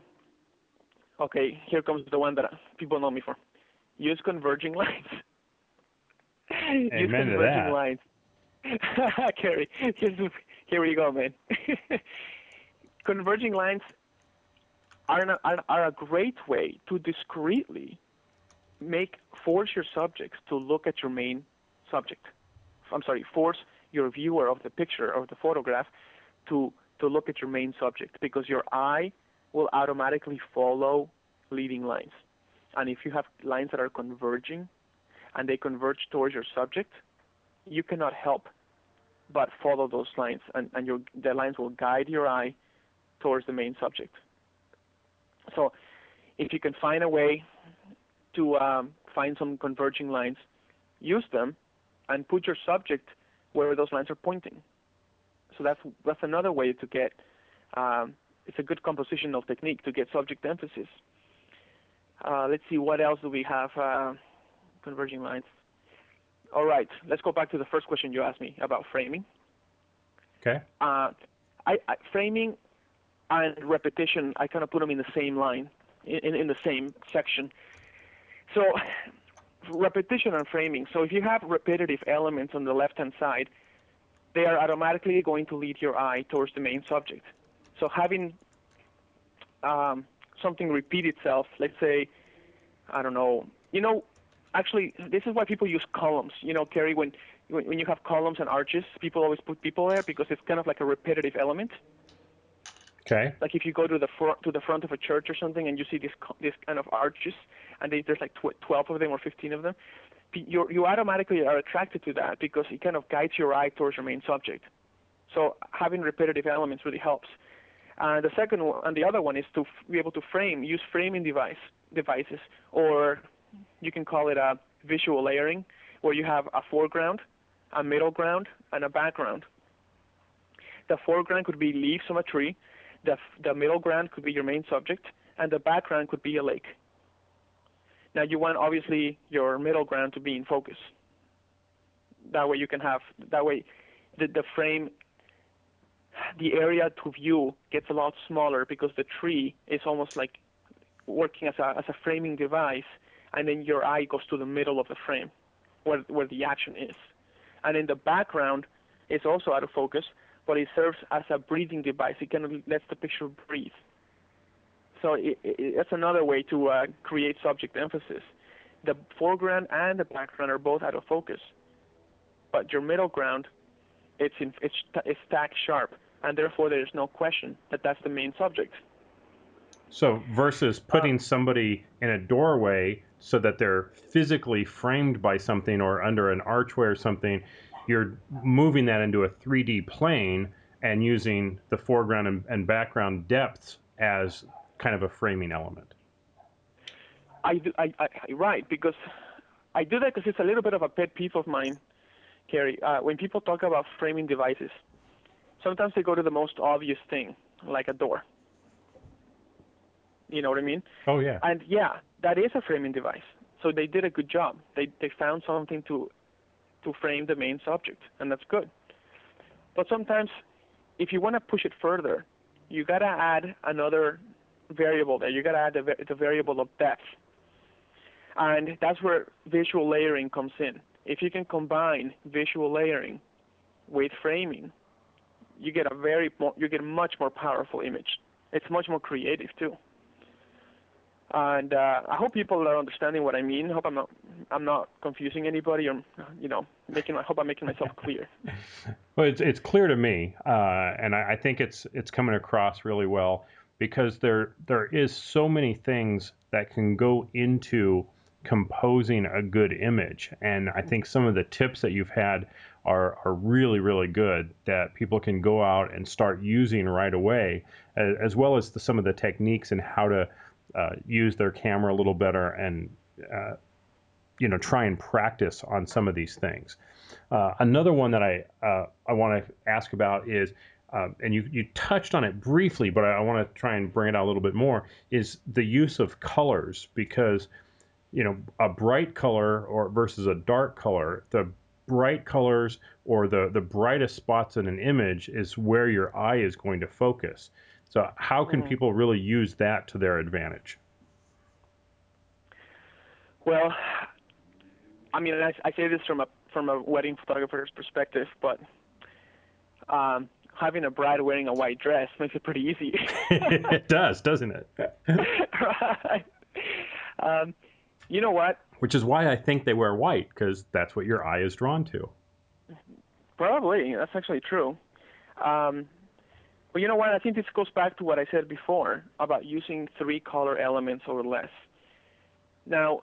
okay, here comes the one that people know me for. Use converging lines. Amen Use converging to that. lines. Kerry, here's, here we go, man. Converging lines are, an, are, are a great way to discreetly make force your subjects to look at your main subject. I'm sorry, force your viewer of the picture or the photograph to to look at your main subject, because your eye will automatically follow leading lines. And if you have lines that are converging and they converge towards your subject, you cannot help but follow those lines, and, and your, the lines will guide your eye towards the main subject. So if you can find a way to um, find some converging lines, use them and put your subject where those lines are pointing. So that's that's another way to get, um, it's a good compositional technique to get subject emphasis. Uh, let's see, what else do we have? Uh, converging lines. All right, let's go back to the first question you asked me about framing. Okay. Uh, I, I, framing and repetition, I kind of put them in the same line, in, in the same section. So repetition and framing. So if you have repetitive elements on the left-hand side, they are automatically going to lead your eye towards the main subject. So having um, something repeat itself, let's say, I don't know, you know, actually, this is why people use columns. You know, Kerry, when when you have columns and arches, people always put people there because it's kind of like a repetitive element. Okay. Like if you go to the front to the front of a church or something, and you see this this kind of arches, and they, there's like twelve of them or fifteen of them, you you automatically are attracted to that because it kind of guides your eye towards your main subject. So having repetitive elements really helps. And the second one, and the other one is to f- be able to frame, use framing device devices, or you can call it a visual layering, where you have a foreground, a middle ground, and a background. The foreground could be leaves on a tree, the, the middle ground could be your main subject, and the background could be a lake. Now you want, obviously, your middle ground to be in focus. That way you can have, that way the, the frame, the area to view gets a lot smaller because the tree is almost like working as a, as a framing device, and then your eye goes to the middle of the frame where, where the action is. And in the background, it's also out of focus, but it serves as a breathing device. It kind of lets the picture breathe. So it, it, that's another way to uh, create subject emphasis. The foreground and the background are both out of focus, but your middle ground, it's, in, it's, it's stacked sharp, and therefore there's no question that that's the main subject. So versus putting somebody in a doorway so that they're physically framed by something or under an archway or something, you're moving that into a three D plane and using the foreground and, and background depths as kind of a framing element. I, do, I, I right, because I do that because it's a little bit of a pet peeve of mine, Kerry. Uh, when people talk about framing devices, sometimes they go to the most obvious thing, like a door. You know what I mean? Oh, yeah. And yeah, that is a framing device. So they did a good job. They they found something to to frame the main subject, and that's good. But sometimes, if you want to push it further, you got to add another variable there. You got to add the, the variable of depth. And that's where visual layering comes in. If you can combine visual layering with framing, you get a very you get a much more powerful image. It's much more creative too. And uh, I hope people are understanding what I mean. I hope I'm not I'm not confusing anybody, or you know, making I hope I'm making myself clear. Well, it's it's clear to me, uh, and I, I think it's it's coming across really well, because there there is so many things that can go into composing a good image, and I think some of the tips that you've had are are really really good that people can go out and start using right away, as, as well as the, some of the techniques and how to uh, use their camera a little better, and uh, you know, try and practice on some of these things. Uh, another one that I uh, I want to ask about is, uh, and you you touched on it briefly, but I, I want to try and bring it out a little bit more, is the use of colors, because you know, a bright color or versus a dark color, the bright colors or the the brightest spots in an image is where your eye is going to focus. So how can Mhm. people really use that to their advantage? Well, I mean, I, I say this from a from a wedding photographer's perspective, but um, having a bride wearing a white dress makes it pretty easy. It does, doesn't it? Right. Um, you know what? Which is why I think they wear white, because that's what your eye is drawn to. Probably. That's actually true. Um, but you know what? I think this goes back to what I said before about using three color elements or less. Now,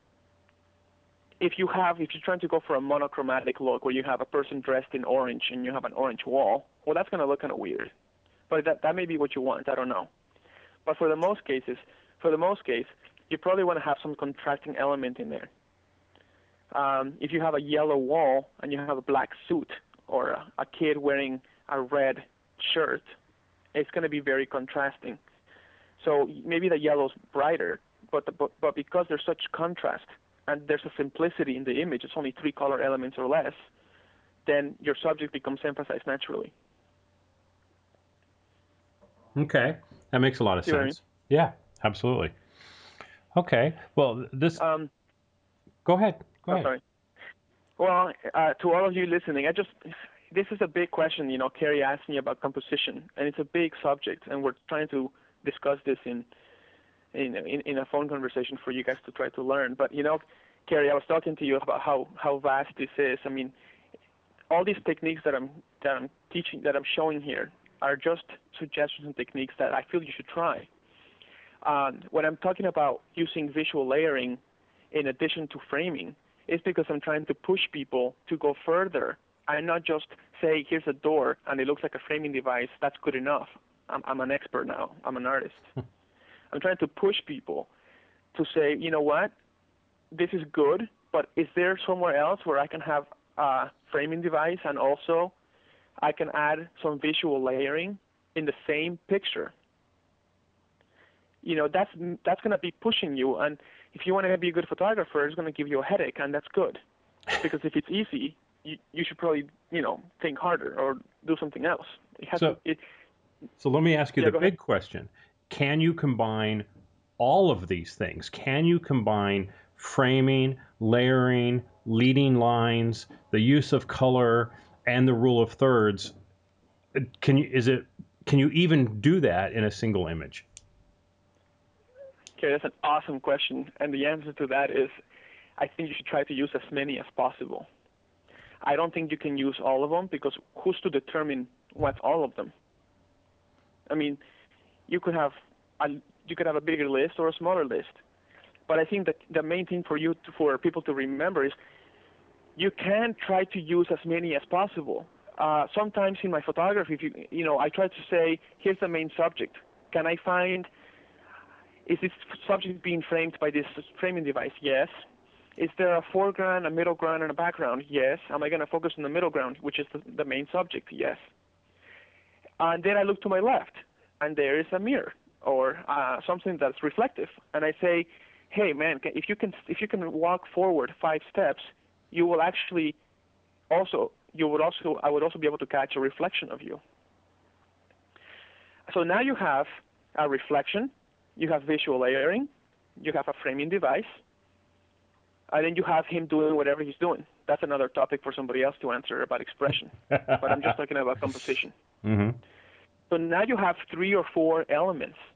if you have, if you're trying to go for a monochromatic look where you have a person dressed in orange and you have an orange wall, well, that's going to look kind of weird. But that that may be what you want. I don't know. But for the most cases, for the most case, you probably want to have some contrasting element in there. Um, if you have a yellow wall and you have a black suit, or a, a kid wearing a red shirt, it's going to be very contrasting. So maybe the yellow's brighter, but, the, but but because there's such contrast and there's a simplicity in the image, it's only three color elements or less, then your subject becomes emphasized naturally. Okay, that makes a lot of See what I mean? sense. Yeah, absolutely. Okay, well, this. Um, Go ahead. Go oh, ahead. sorry. Well, uh, to all of you listening, I just this is a big question. You know, Carrie asked me about composition, and it's a big subject, and we're trying to discuss this in in in, in a phone conversation for you guys to try to learn. But you know, Carrie, I was talking to you about how how vast this is. I mean, all these techniques that I'm that I'm teaching, that I'm showing here, are just suggestions and techniques that I feel you should try. Um, when I'm talking about using visual layering in addition to framing, it's because I'm trying to push people to go further and not just say, here's a door and it looks like a framing device, that's good enough. I'm, I'm an expert now. I'm an artist. I'm trying to push people to say, you know what, this is good, but is there somewhere else where I can have a framing device and also I can add some visual layering in the same picture? You know, that's that's going to be pushing you, and if you want to be a good photographer, it's going to give you a headache, and that's good, because if it's easy, you you should probably, you know, think harder or do something else. It has So, to, it, so let me ask you yeah, the go big ahead. question: can you combine all of these things? Can you combine framing, layering, leading lines, the use of color, and the rule of thirds? Can you is it can you even do that in a single image? Okay, that's an awesome question, and the answer to that is, I think you should try to use as many as possible. I don't think you can use all of them, because who's to determine what's all of them? I mean, you could have a, you could have a bigger list or a smaller list, but I think that the main thing for you to, for people to remember is you can try to use as many as possible. Uh, sometimes in my photography, if you you know, I try to say, here's the main subject. Can I find, is this subject being framed by this framing device? Yes. Is there a foreground, a middle ground, and a background? Yes. Am I going to focus on the middle ground, which is the, the main subject? Yes. And then I look to my left, and there is a mirror or uh, something that's reflective, and I say, hey man, if you can if you can walk forward five steps, you will actually also you would also I would also be able to catch a reflection of you. So now you have a reflection, you have visual layering, you have a framing device, and then you have him doing whatever he's doing. That's another topic for somebody else to answer about expression, but I'm just talking about composition. Mm-hmm. So now you have three or four elements,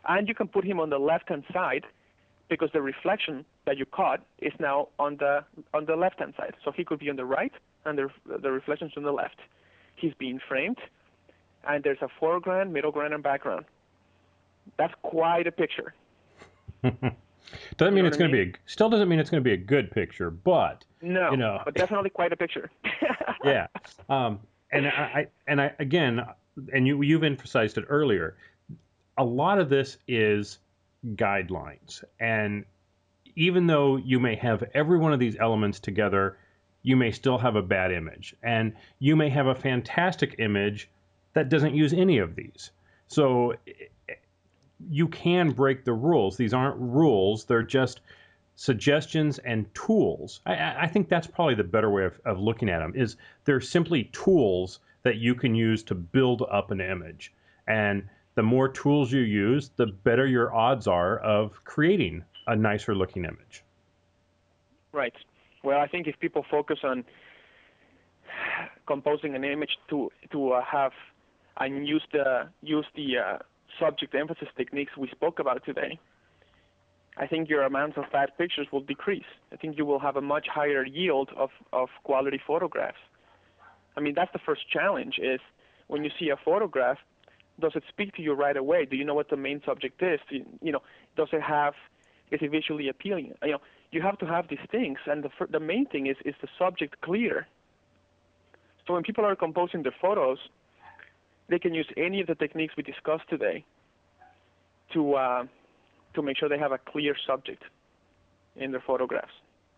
And you can put him on the left-hand side because the reflection that you caught is now on the on the left-hand side. So he could be on the right, and the, the reflection's on the left. He's being framed, and there's a foreground, middle ground, and background. That's quite a picture. Doesn't mean it's going to be a, still doesn't mean it's going to be a good picture, but no, you know, but definitely quite a picture. Yeah, um, and I, I and I again, and you you've emphasized it earlier. A lot of this is guidelines, and even though you may have every one of these elements together, you may still have a bad image, and you may have a fantastic image that doesn't use any of these. So you can break the rules. These aren't rules; they're just suggestions and tools. I, I think that's probably the better way of, of looking at them. Is they're simply tools that you can use to build up an image, and the more tools you use, the better your odds are of creating a nicer looking image. Right. Well, I think if people focus on composing an image to to uh, have and use the use the uh, subject emphasis techniques we spoke about today, I think your amounts of bad pictures will decrease. I think you will have a much higher yield of, of quality photographs. I mean, that's the first challenge is when you see a photograph, does it speak to you right away? Do you know what the main subject is? You, you know, does it have, is it visually appealing? You know, you have to have these things, and the, the main thing is, is the subject clear? So when people are composing their photos, they can use any of the techniques we discussed today to uh, to make sure they have a clear subject in their photographs.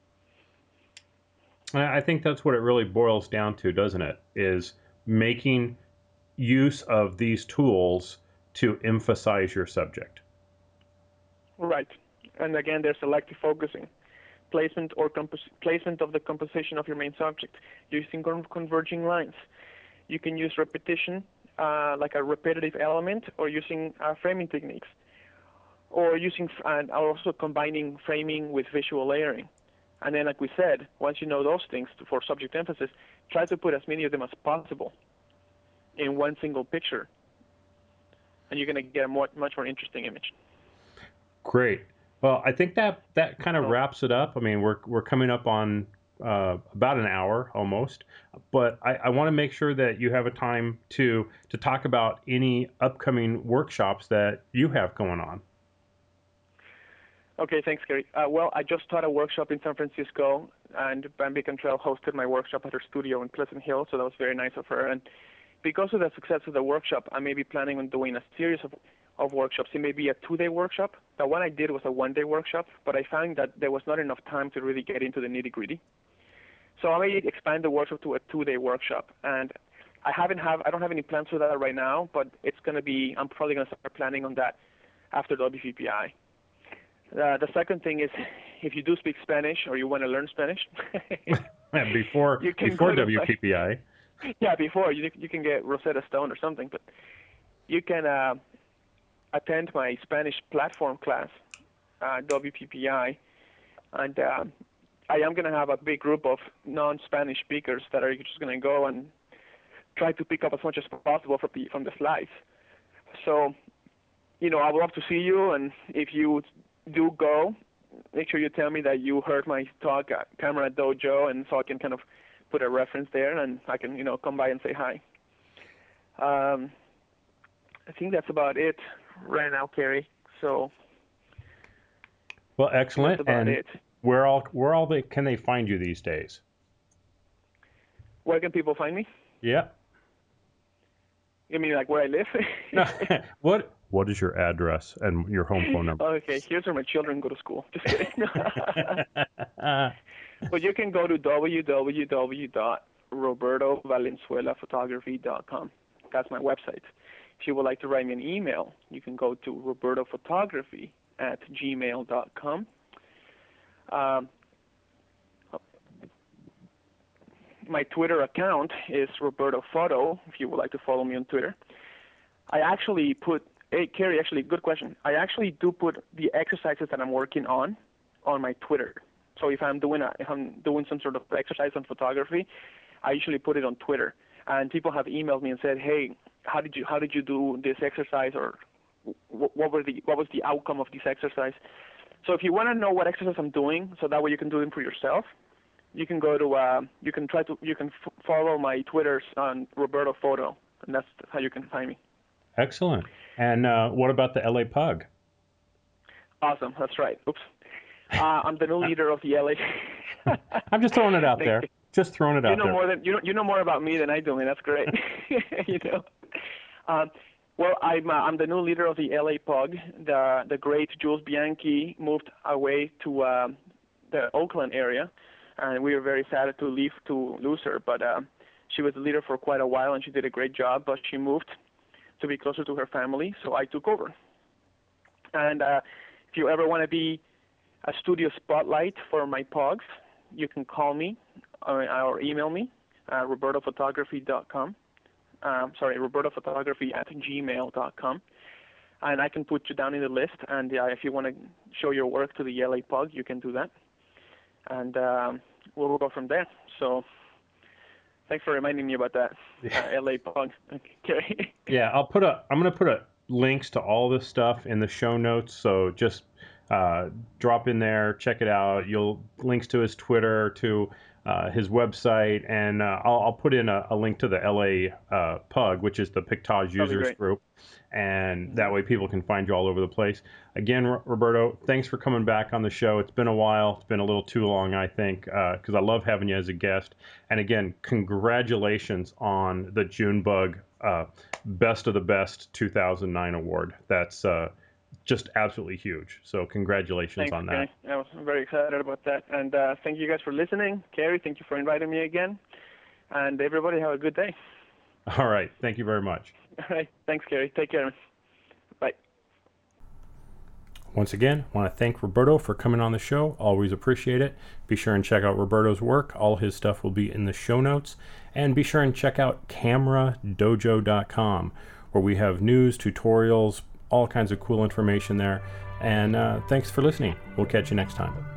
I think that's what it really boils down to, doesn't it? Is making use of these tools to emphasize your subject. Right. And again, there's selective focusing, placement or compos- placement of the composition of your main subject, using con- converging lines. You can use repetition, uh, like a repetitive element, or using uh, framing techniques, or using and also combining framing with visual layering. And then, like we said, once you know those things for subject emphasis, try to put as many of them as possible in one single picture, and you're going to get a more, much more interesting image. Great. Well, I think that that kind of wraps it up. I mean, we're we're coming up on uh, about an hour almost, but I, I want to make sure that you have a time to to talk about any upcoming workshops that you have going on. Okay, thanks, Gary. Uh, well, I just taught a workshop in San Francisco, and Bambi Cantrell hosted my workshop at her studio in Pleasant Hill, so that was very nice of her. And because of the success of the workshop, I may be planning on doing a series of, of workshops. It may be a two-day workshop. The one I did was a one-day workshop, but I found that there was not enough time to really get into the nitty-gritty. So I may expand the workshop to a two-day workshop, and I haven't have I don't have any plans for that right now, but it's going to be I'm probably going to start planning on that after W P P I. Uh, the second thing is, if you do speak Spanish or you want to learn Spanish, before before W P P I. Yeah, before you you can get Rosetta Stone or something, but you can uh, attend my Spanish platform class, uh, W P P I, and uh, I am going to have a big group of non-Spanish speakers that are just going to go and try to pick up as much as possible from the from the slides. So, you know, I would love to see you, and if you do go, make sure you tell me that you heard my talk at Camera Dojo, and so I can kind of put a reference there, and I can, you know, come by and say hi. Um, I think that's about it right now, Kerry. So, well, excellent. That's about and it. where all where all they can they find you these days? Where can people find me? Yeah. You mean like where I live? what What is your address and your home phone number? Okay, here's where my children go to school. Just kidding. But you can go to w w w dot roberto valenzuela photography dot com. That's my website. If you would like to write me an email, you can go to robertophotography at gmail dot com. Um, my Twitter account is Roberto Photo, if you would like to follow me on Twitter. I actually put, hey, Kerry, actually, good question. I actually do put the exercises that I'm working on on my Twitter. So if I'm doing a, if I'm doing some sort of exercise on photography, I usually put it on Twitter. And people have emailed me and said, hey, how did you how did you do this exercise, or what were the what was the outcome of this exercise. So if you want to know what exercise I'm doing, so that way you can do them for yourself, you can go to uh, you can try to you can f- follow my Twitters on Roberto Photo, and that's how you can find me. Excellent. And uh, what about the L A Pug? Awesome. That's right. Oops. Uh, I'm the new leader of the L A. I'm just throwing it out there. You. Just throwing it you out know there. More than, you know you know more about me than I do, and that's great. you know. Um, well, I'm uh, I'm the new leader of the L A Pug. The the great Jules Bianchi moved away to uh, the Oakland area, and we were very sad to leave to lose her. But uh, she was the leader for quite a while, and she did a great job. But she moved to be closer to her family, so I took over. And uh, if you ever want to be a studio spotlight for my pogs, you can call me or, or email me, uh, roberto photography dot com. Um, sorry, roberto photography at gmail dot com. And I can put you down in the list. And uh, if you want to show your work to the L A Pug, you can do that. And um, we'll go from there. So thanks for reminding me about that, uh, L A Pug. Okay. Yeah, I'll put a. I'm going to put a links to all this stuff in the show notes. So just uh, drop in there, check it out. You'll links to his Twitter, to uh, his website, and uh, I'll, I'll put in a, a link to the L A uh, Pug, which is the Pictage users group, and that way people can find you all over the place. Again, R- Roberto, thanks for coming back on the show. It's been a while. It's been a little too long, I think, because uh, I love having you as a guest. And again, congratulations on the Junebug uh, Best of the Best two thousand nine award. That's uh, just absolutely huge. So congratulations Thanks, on that. Kenny. I was very excited about that. And uh, thank you guys for listening. Carrie, thank you for inviting me again. And everybody have a good day. All right. Thank you very much. All right. Thanks, Carrie. Take care. Bye. Once again, I want to thank Roberto for coming on the show. Always appreciate it. Be sure and check out Roberto's work. All his stuff will be in the show notes. And be sure and check out camera dojo dot com, where we have news, tutorials, all kinds of cool information there. And uh, thanks for listening. We'll catch you next time.